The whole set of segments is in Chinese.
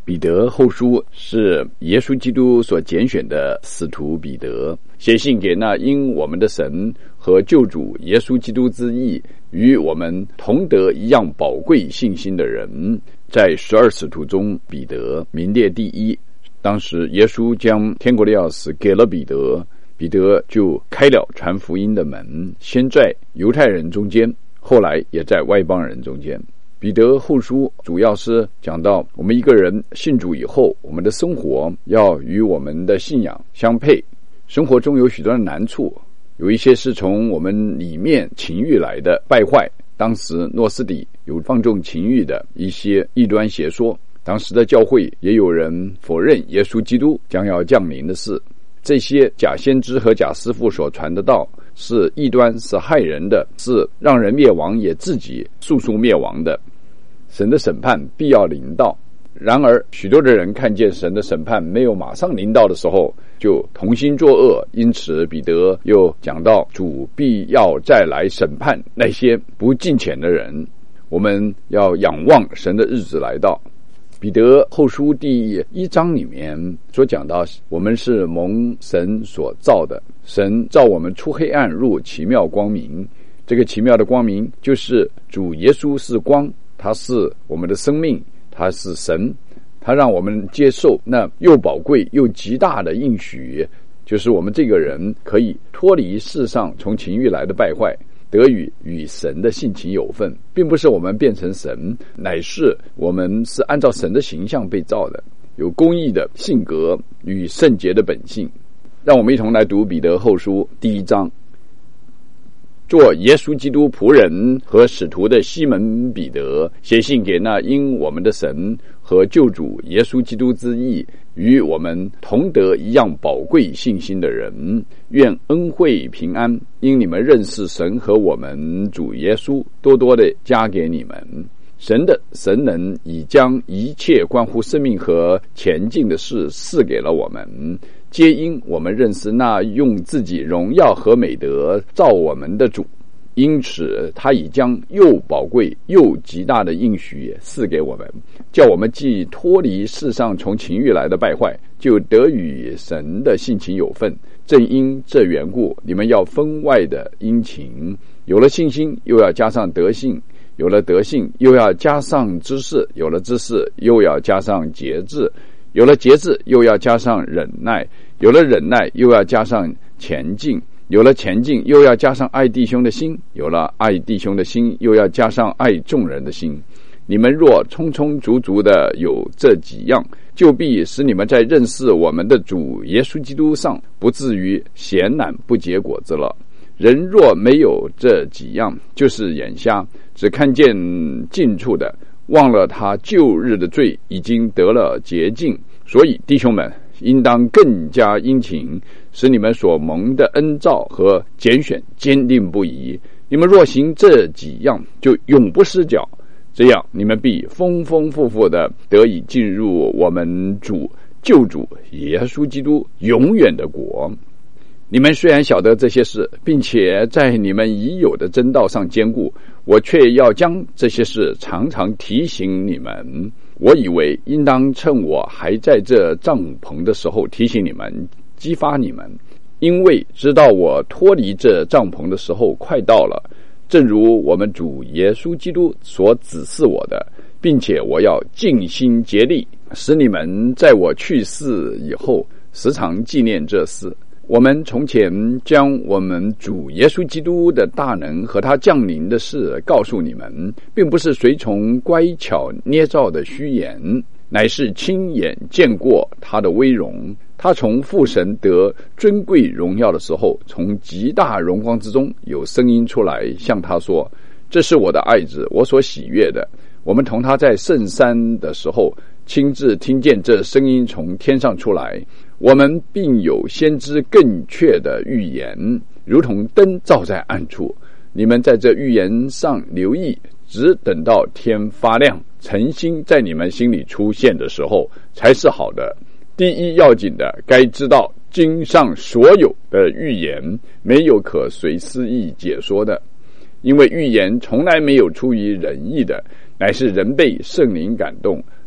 彼得后书是耶稣基督所拣选的使徒彼得写信给那因我们的神和救主耶稣基督之义与我们同得一样宝贵信心的人。在12使徒中，彼得名列第一。当时耶稣将天国的钥匙给了彼得，彼得就开了传福音的门，先在犹太人中间，后来也在外邦人中间。彼得后书主要是讲到我们一个人信主以后，我们的生活要与我们的信仰相配。生活中有许多的难处，有一些是从我们里面情欲来的败坏。当时诺斯底有放纵情欲的一些异端邪说，当时的教会也有人否认耶稣基督将要降临的事。这些假先知和假师傅所传的道是异端，是害人的，是让人灭亡，也自己速速灭亡的。神的审判必要临到，然而许多的人看见神的审判没有马上临到的时候，就同心作恶。因此彼得又讲到主必要再来审判那些不敬虔的人，我们要仰望神的日子来到。彼得后书第1章里面所讲到，我们是蒙神所造的，神造我们出黑暗入奇妙光明。这个奇妙的光明就是主耶稣是光，他是我们的生命，他是神，他让我们接受那又宝贵又极大的应许，就是我们这个人可以脱离世上从情欲来的败坏，得与神的性情有份，并不是我们变成神，乃是我们是按照神的形象被造的，有公义的性格与圣洁的本性。让我们一同来读彼得后书第1章。做耶稣基督仆人和使徒的西门彼得，写信给那因我们的神和救主耶稣基督之义与我们同得一样宝贵信心的人，愿恩惠平安因你们认识神和我们主耶稣多多的加给你们。神的神能已将一切关乎生命和前进的事赐给了我们，皆因我们认识那用自己荣耀和美德造我们的主，因此他已将又宝贵又极大的应许赐给我们，叫我们既脱离世上从情欲来的败坏，就得与神的性情有份。正因这缘故，你们要分外的殷勤，有了信心又要加上德性，有了德性又要加上知识，有了知识又要加上节制，有了节制又要加上忍耐，有了忍耐又要加上前进，有了前进又要加上爱弟兄的心，有了爱弟兄的心又要加上爱众人的心。你们若充充足足的有这几样，就必使你们在认识我们的主耶稣基督上不至于闲懒不结果子了。人若没有这几样，就是眼瞎，只看见近处的，忘了他旧日的罪已经得了洁净。所以弟兄们，应当更加殷勤，使你们所蒙的恩召和拣选坚定不移。你们若行这几样，就永不失脚，这样你们必丰丰富富的得以进入我们主救主耶稣基督永远的国。你们虽然晓得这些事，并且在你们已有的真道上坚固，我却要将这些事常常提醒你们。我以为应当趁我还在这帐篷的时候提醒你们，激发你们，因为知道我脱离这帐篷的时候快到了，正如我们主耶稣基督所指示我的，并且我要尽心竭力，使你们在我去世以后时常纪念这事。我们从前将我们主耶稣基督的大能和他降临的事告诉你们，并不是随从乖巧捏造的虚言，乃是亲眼见过他的威荣。他从父神得尊贵荣耀的时候，从极大荣光之中有声音出来，向他说：这是我的爱子，我所喜悦的。我们同他在圣山的时候，亲自听见这声音从天上出来。我们并有先知更确的预言，如同灯照在暗处。你们在这预言上留意，只等到天发亮，诚心在你们心里出现的时候，才是好的。第一要紧的，该知道经上所有的预言没有可随私意解说的，因为预言从来没有出于人意的，乃是人被圣灵感动，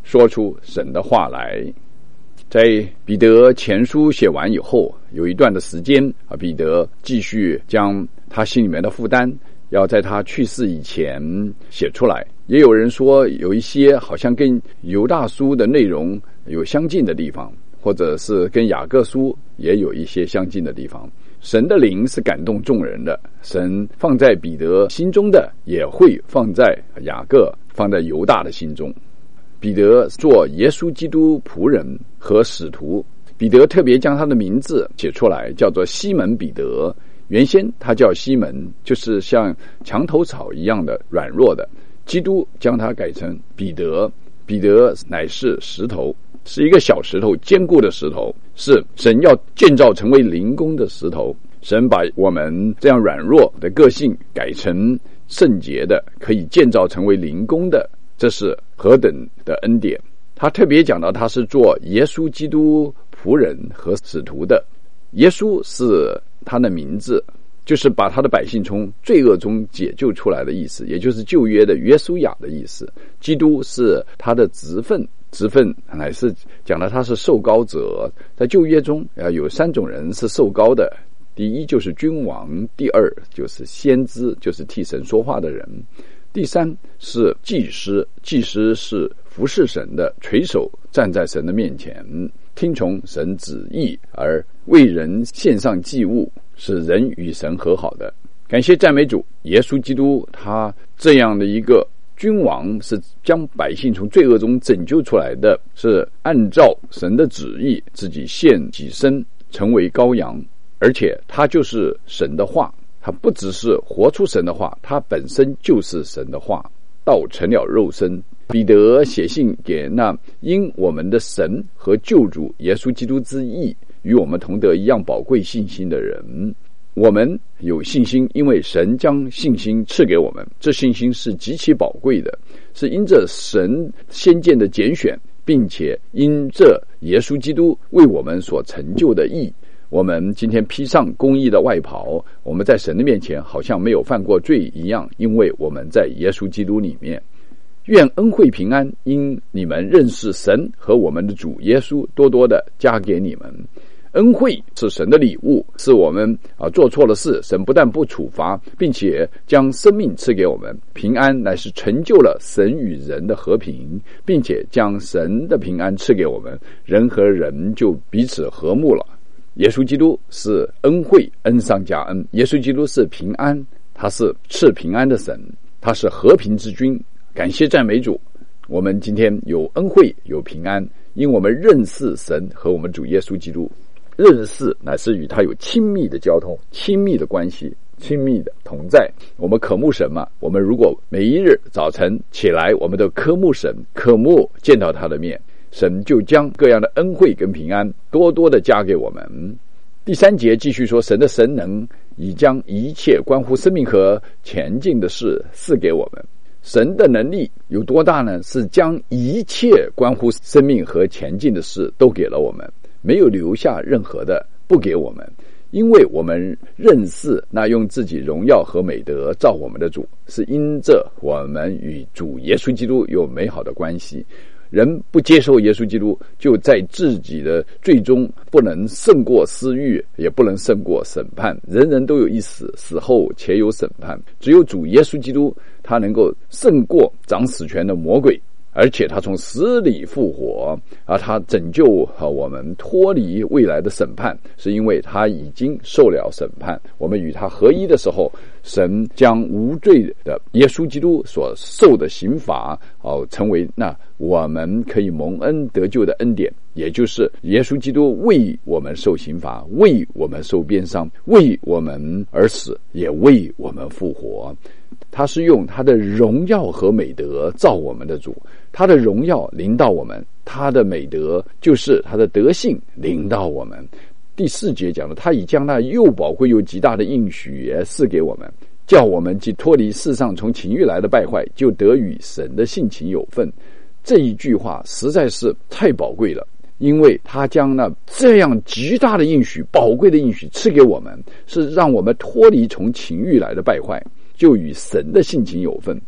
说出神的话来。在彼得前书写完以后，有一段的时间彼得继续将他心里面的负担要在他去世以前写出来。也有人说有一些好像跟犹大书的内容有相近的地方，或者是跟雅各书也有一些相近的地方。神的灵是感动众人的，神放在彼得心中的也会放在雅各、放在犹大的心中。彼得做耶稣基督仆人和使徒，彼得特别将他的名字写出来，叫做西门彼得。原先他叫西门，就是像墙头草一样的软弱的，基督将他改成彼得。彼得乃是石头，是一个小石头，坚固的石头，是神要建造成为灵宫的石头。神把我们这样软弱的个性改成圣洁的，可以建造成为灵宫的，这是何等的恩典。他特别讲到他是做耶稣基督仆人和使徒的。耶稣是他的名字，就是把他的百姓从罪恶中解救出来的意思，也就是旧约的约书亚的意思。基督是他的职分乃是讲了他是受膏者。在旧约中有3种人是受膏的，第一就是君王，第二就是先知，就是替神说话的人，第3是祭司，祭司是服侍神的，垂手站在神的面前，听从神旨意而为人献上祭物，使人与神和好的。感谢赞美主，耶稣基督他这样的一个君王，是将百姓从罪恶中拯救出来的，是按照神的旨意自己献己身成为羔羊，而且他就是神的话，他不只是活出神的话，他本身就是神的话，道成了肉身。彼得写信给那因我们的神和救主耶稣基督之义与我们同得一样宝贵信心的人。我们有信心，因为神将信心赐给我们，这信心是极其宝贵的，是因着神先见的拣选，并且因着耶稣基督为我们所成就的义。我们今天披上公义的外袍，我们在神的面前好像没有犯过罪一样，因为我们在耶稣基督里面。愿恩惠平安因你们认识神和我们的主耶稣多多的加给你们。恩惠是神的礼物，是我们做错了事，神不但不处罚，并且将生命赐给我们。平安乃是成就了神与人的和平，并且将神的平安赐给我们，人和人就彼此和睦了。耶稣基督是恩惠，恩上加恩。耶稣基督是平安，他是赐平安的神，他是和平之君。感谢赞美主，我们今天有恩惠有平安，因我们认识神和我们主耶稣基督。认识乃是与他有亲密的交通，亲密的关系，亲密的同在。我们渴慕神嘛，我们如果每一日早晨起来，我们都渴慕神，渴慕见到他的面，神就将各样的恩惠跟平安多多的加给我们。第3节继续说，神的神能已将一切关乎生命和前进的事赐给我们。神的能力有多大呢？是将一切关乎生命和前进的事都给了我们，没有留下任何的不给我们。因为我们认识那用自己荣耀和美德造我们的主，是因着我们与主耶稣基督有美好的关系。人不接受耶稣基督，就在自己的罪中不能胜过私欲，也不能胜过审判。人人都有一死，死后且有审判。只有主耶稣基督，他能够胜过掌死权的魔鬼，而且他从死里复活，而他拯救我们脱离未来的审判，是因为他已经受了审判。我们与他合一的时候，神将无罪的耶稣基督所受的刑罚成为那我们可以蒙恩得救的恩典，也就是耶稣基督为我们受刑罚，为我们受鞭伤，为我们而死，也为我们复活。他是用他的荣耀和美德造我们的主，他的荣耀临到我们，他的美德就是他的德性临到我们。第4节讲了，他已将那又宝贵又极大的应许也赐给我们，叫我们既脱离世上从情欲来的败坏，就得与神的性情有份。这一句话实在是太宝贵了，因为他将那这样极大的应许，宝贵的应许赐给我们，是让我们脱离从情欲来的败坏，就与神的性情有份。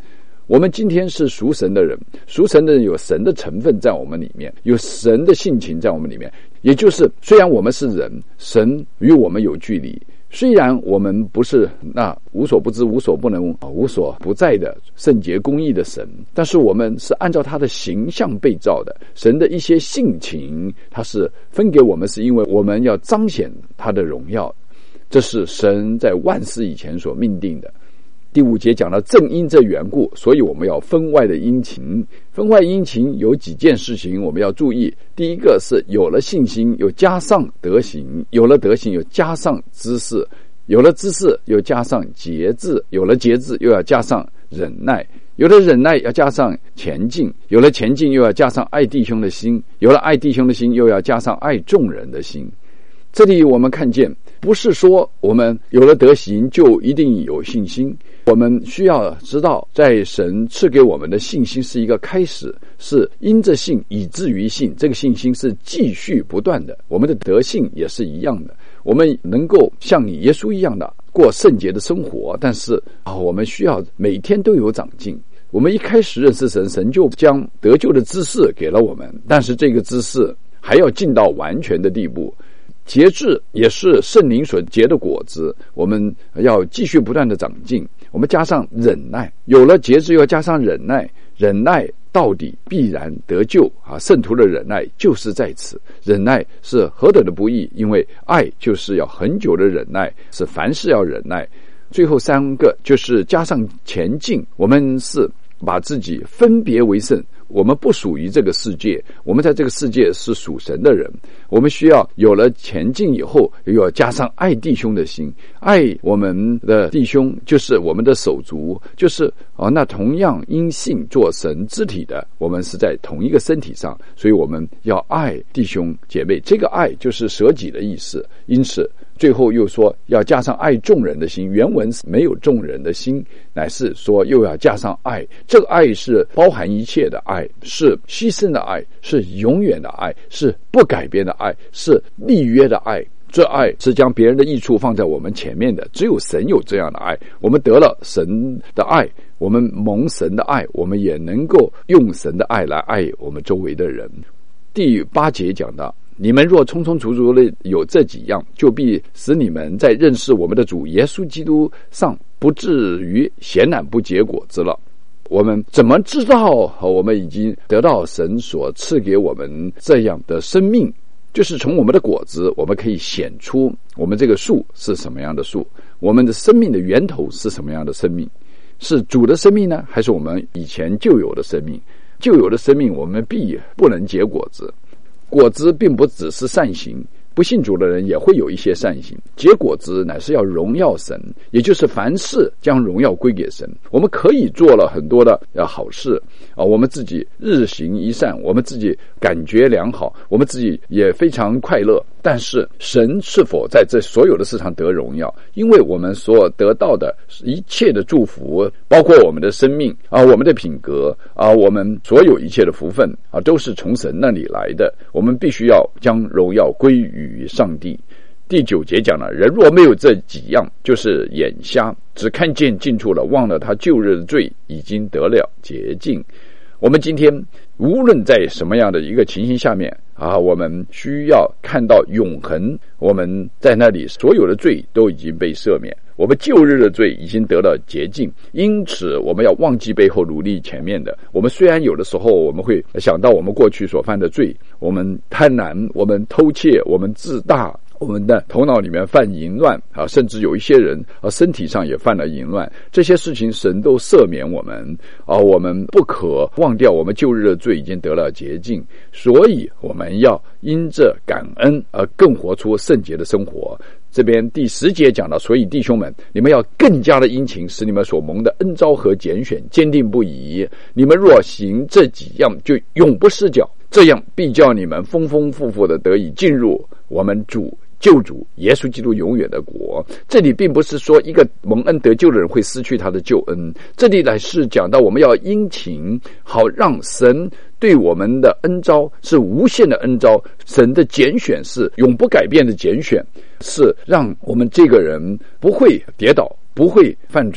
我们今天是属神的人，属神的人有神的成分在我们里面，有神的性情在我们里面，也就是虽然我们是人，神与我们有距离，虽然我们不是那无所不知、无所不能、无所不在的圣洁公义的神，但是我们是按照他的形象被造的。神的一些性情他是分给我们，是因为我们要彰显他的荣耀，这是神在万事以前所命定的。第5节讲到，正因这缘故，所以我们要分外的殷勤。分外殷勤有几件事情我们要注意。第一个是有了信心又加上德行，有了德行又加上知识，有了知识又加上节制，有了节制又要加上忍耐，有了忍耐要加上前进，有了前进又要加上爱弟兄的心，有了爱弟兄的心又要加上爱众人的心。这里我们看见，不是说我们有了德行就一定有信心，我们需要知道，在神赐给我们的信心是一个开始，是因着信以至于信，这个信心是继续不断的。我们的德性也是一样的，我们能够像你耶稣一样的过圣洁的生活，但是我们需要每天都有长进。我们一开始认识神，神就将得救的知识给了我们，但是这个知识还要进到完全的地步。节制也是圣灵所结的果子，我们要继续不断的长进。我们加上忍耐，有了节制又加上忍耐，忍耐到底必然得救圣徒的忍耐就是在此。忍耐是何等的不易，因为爱就是要很久的忍耐，是凡事要忍耐。最后3个就是加上前进，我们是把自己分别为圣，我们不属于这个世界，我们在这个世界是属神的人。我们需要有了前进以后，又要加上爱弟兄的心。爱我们的弟兄就是我们的手足，就是那同样因信做神肢体的，我们是在同一个身体上，所以我们要爱弟兄姐妹。这个爱就是舍己的意思，因此最后又说要加上爱众人的心，原文是没有众人的心，乃是说又要加上爱。这个爱是包含一切的爱，是牺牲的爱，是永远的爱，是不改变的爱，是立约的爱。这爱是将别人的益处放在我们前面的，只有神有这样的爱。我们得了神的爱，我们蒙神的爱，我们也能够用神的爱来爱我们周围的人。第8节讲到，你们若充充足足的有这几样，就必使你们在认识我们的主耶稣基督上不至于闲懒不结果子了。我们怎么知道我们已经得到神所赐给我们这样的生命？就是从我们的果子，我们可以显出我们这个树是什么样的树，我们的生命的源头是什么样的生命，是主的生命呢，还是我们以前就有的生命？就有的生命我们必不能结果子。果子并不只是善行，不信主的人也会有一些善行，结果子乃是要荣耀神，也就是凡事将荣耀归给神。我们可以做了很多的好事我们自己日行一善，我们自己感觉良好，我们自己也非常快乐，但是神是否在这所有的事上得荣耀？因为我们所得到的一切的祝福，包括我们的生命我们的品格我们所有一切的福分都是从神那里来的。我们必须要将荣耀归于上帝。第9节讲了，人若没有这几样，就是眼瞎，只看见近处了，忘了他旧日的罪已经得了洁净。我们今天无论在什么样的一个情形下面我们需要看到永恒，我们在那里所有的罪都已经被赦免，我们旧日的罪已经得了洁净。因此我们要忘记背后，努力前面的。我们虽然有的时候我们会想到我们过去所犯的罪，我们贪婪，我们偷窃，我们自大，我们的头脑里面犯淫乱甚至有一些人身体上也犯了淫乱。这些事情神都赦免我们我们不可忘掉我们旧日的罪已经得了洁净，所以我们要因着感恩而更活出圣洁的生活。这边第10节讲到，所以弟兄们，你们要更加的殷勤，使你们所蒙的恩召和拣选坚定不移。你们若行这几样，就永不失脚，这样必叫你们丰丰富富的得以进入我们救主耶稣基督永远的国。这里并不是说一个蒙恩得救的人会失去他的救恩，这里乃是讲到我们要殷勤，好让神对我们的恩召是无限的恩召，神的拣选是永不改变的拣选，是让我们这个人不会跌倒，不会犯罪，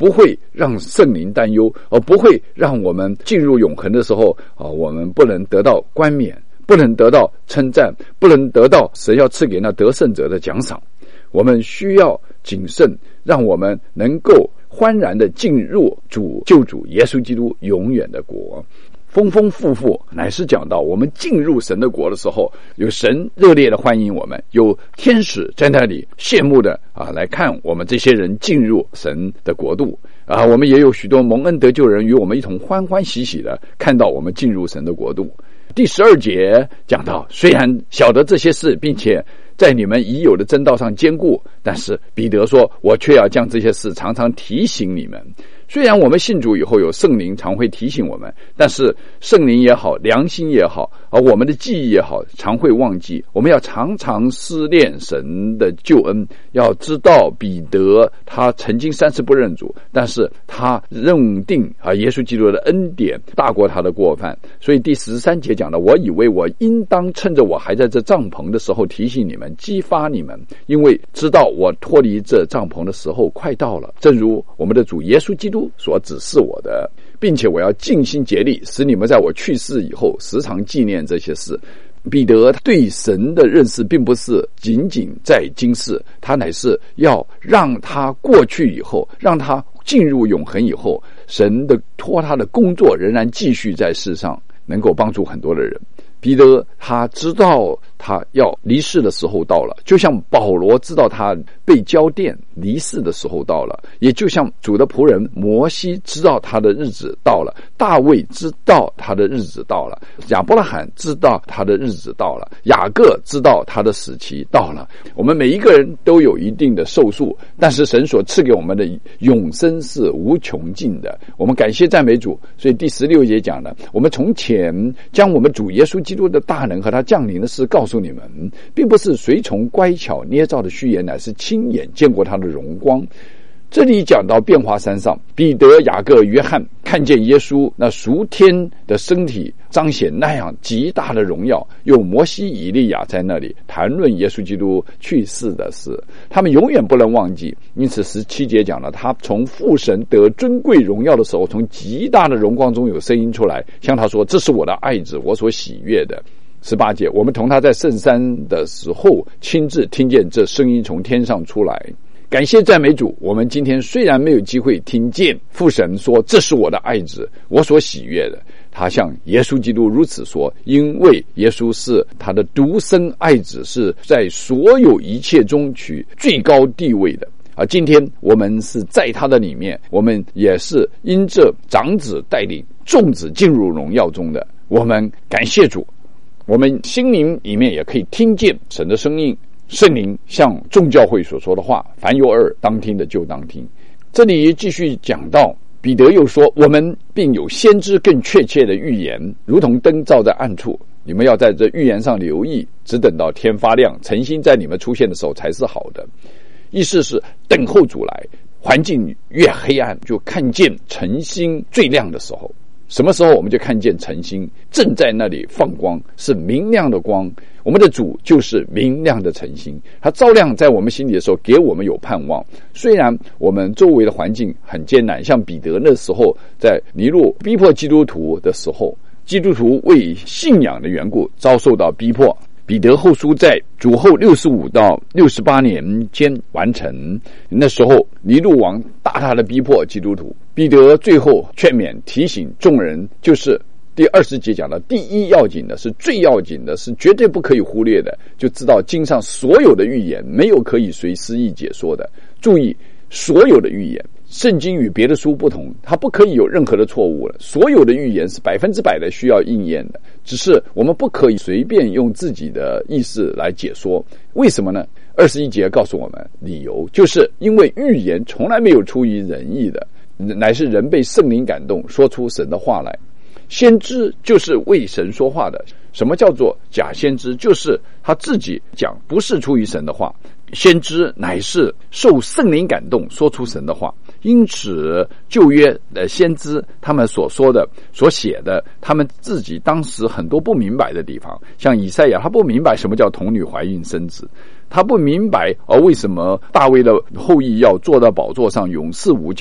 不会让圣灵担忧，不会让我们进入永恒的时候我们不能得到冠冕，不能得到称赞，不能得到神要赐给那得胜者的奖赏。我们需要谨慎，让我们能够欢然地进入救主耶稣基督永远的国。丰丰富富乃是讲到我们进入神的国的时候，有神热烈的欢迎我们，有天使在那里羡慕的来看我们这些人进入神的国度我们也有许多蒙恩得救人与我们一同欢欢喜喜的看到我们进入神的国度。第12节讲到，虽然晓得这些事，并且在你们已有的真道上坚固，但是彼得说，我却要将这些事常常提醒你们。虽然我们信主以后有圣灵常会提醒我们，但是圣灵也好，良心也好，我们的记忆也好，常会忘记。我们要常常思念神的救恩，要知道彼得他曾经3次不认主，但是他认定耶稣基督的恩典大过他的过犯。所以第13节讲的，我以为我应当趁着我还在这帐篷的时候提醒你们，激发你们，因为知道我脱离这帐篷的时候快到了，正如我们的主耶稣基督所指示我的，并且我要尽心竭力，使你们在我去世以后时常纪念这些事。彼得对神的认识并不是仅仅在今世，他乃是要让他过去以后，让他进入永恒以后，神的托他的工作仍然继续在世上，能够帮助很多的人。彼得他知道他要离世的时候到了，就像保罗知道他被交奠离世的时候到了，也就像主的仆人摩西知道他的日子到了，大卫知道他的日子到了，亚伯拉罕知道他的日子到了，雅各知道他的死期到了。我们每一个人都有一定的寿数，但是神所赐给我们的永生是无穷尽的。我们感谢赞美主。所以第16节讲了，我们从前将我们主耶稣基督的大能和他降临的事告诉你们，并不是随从乖巧捏造的虚言，乃是亲眼见过他的荣光。这里讲到变化山上，彼得、雅各、约翰看见耶稣那属天的身体彰显那样极大的荣耀，有摩西、以利亚在那里谈论耶稣基督去世的事，他们永远不能忘记。因此17节讲了，他从父神得尊贵荣耀的时候，从极大的荣光中有声音出来，向他说，这是我的爱子，我所喜悦的。18节，我们同他在圣山的时候亲自听见这声音从天上出来。感谢赞美主，我们今天虽然没有机会听见父神说，这是我的爱子，我所喜悦的，他向耶稣基督如此说，因为耶稣是他的独生爱子，是在所有一切中取最高地位的。今天我们是在他的里面，我们也是因着长子带领众子进入荣耀中的。我们感谢主，我们心灵里面也可以听见神的声音，圣灵向众教会所说的话，凡有耳当听的就当听。这里继续讲到，彼得又说，我们并有先知更确切的预言，如同灯照在暗处，你们要在这预言上留意，只等到天发亮，晨星在你们出现的时候才是好的。意思是等候主来，环境越黑暗，就看见晨星最亮的时候。什么时候我们就看见晨星正在那里放光，是明亮的光。我们的主就是明亮的晨星，他照亮在我们心里的时候，给我们有盼望。虽然我们周围的环境很艰难，像彼得那时候在尼禄逼迫基督徒的时候，基督徒为信仰的缘故遭受到逼迫。彼得后书在主后65到68年间完成，那时候尼禄王大大的逼迫基督徒，彼得最后劝勉提醒众人，就是第20节讲的，第一要紧的，是最要紧的，是绝对不可以忽略的，就知道经上所有的预言没有可以随私意解说的。注意，所有的预言，圣经与别的书不同，它不可以有任何的错误了。所有的预言是100%的需要应验的，只是我们不可以随便用自己的意思来解说。为什么呢？21节告诉我们理由，就是因为预言从来没有出于人意的，乃是人被圣灵感动，说出神的话来。先知就是为神说话的。什么叫做假先知？就是他自己讲，不是出于神的话。先知乃是受圣灵感动说出神的话。因此旧约的先知他们所说的所写的，他们自己当时很多不明白的地方，像以赛亚，他不明白什么叫童女怀孕生子，他不明白为什么大卫的后裔要坐到宝座上永世无疆。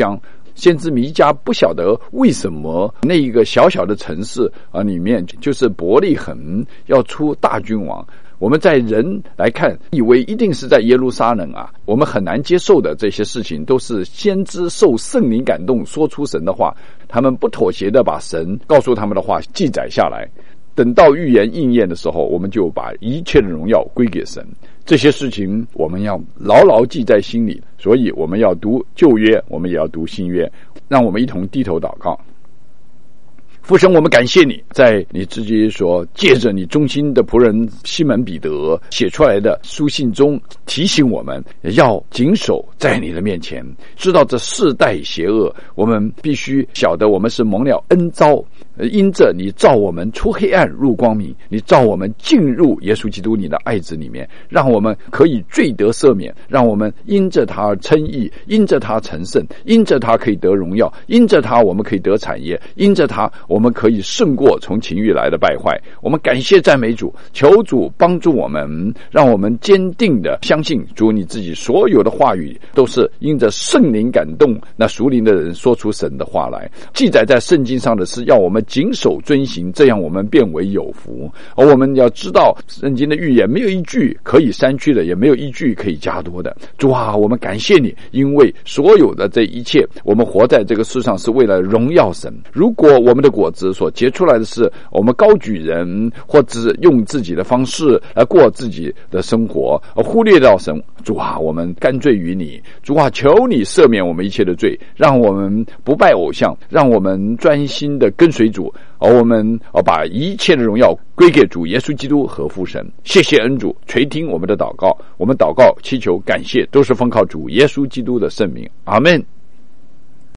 先知弥迦不晓得为什么那一个小小的城市里面就是伯利恒要出大君王。我们在人来看，以为一定是在耶路撒冷啊，我们很难接受的这些事情，都是先知受圣灵感动说出神的话，他们不妥协的把神告诉他们的话记载下来。等到预言应验的时候，我们就把一切的荣耀归给神。这些事情我们要牢牢记在心里，所以我们要读旧约，我们也要读新约。让我们一同低头祷告。父神，我们感谢你，在你自己所借着你忠心的仆人西门彼得写出来的书信中，提醒我们要谨守在你的面前，知道这世代邪恶，我们必须晓得我们是蒙了恩召，因着你召我们出黑暗入光明，你召我们进入耶稣基督你的爱子里面，让我们可以罪得赦免，让我们因着他而称义，因着他成圣，因着他可以得荣耀，因着他我们可以得产业，因着他我们可以胜过从情欲来的败坏。我们感谢赞美主，求主帮助我们，让我们坚定的相信主你自己所有的话语都是因着圣灵感动那属灵的人说出神的话来，记载在圣经上的是要我们谨守遵行，这样我们变为有福。而我们要知道圣经的预言没有一句可以删去的，也没有一句可以加多的。主啊，我们感谢你，因为所有的这一切，我们活在这个世上是为了荣耀神。如果我们的果子所结出来的是我们高举人，或者用自己的方式来过自己的生活，而忽略到神，主啊，我们甘罪于你。主啊，求你赦免我们一切的罪，让我们不拜偶像，让我们专心的跟随主，而我们把一切的荣耀归给主耶稣基督和父神。谢谢恩主垂听我们的祷告，我们祷告祈求感谢都是奉靠主耶稣基督的圣名，阿们。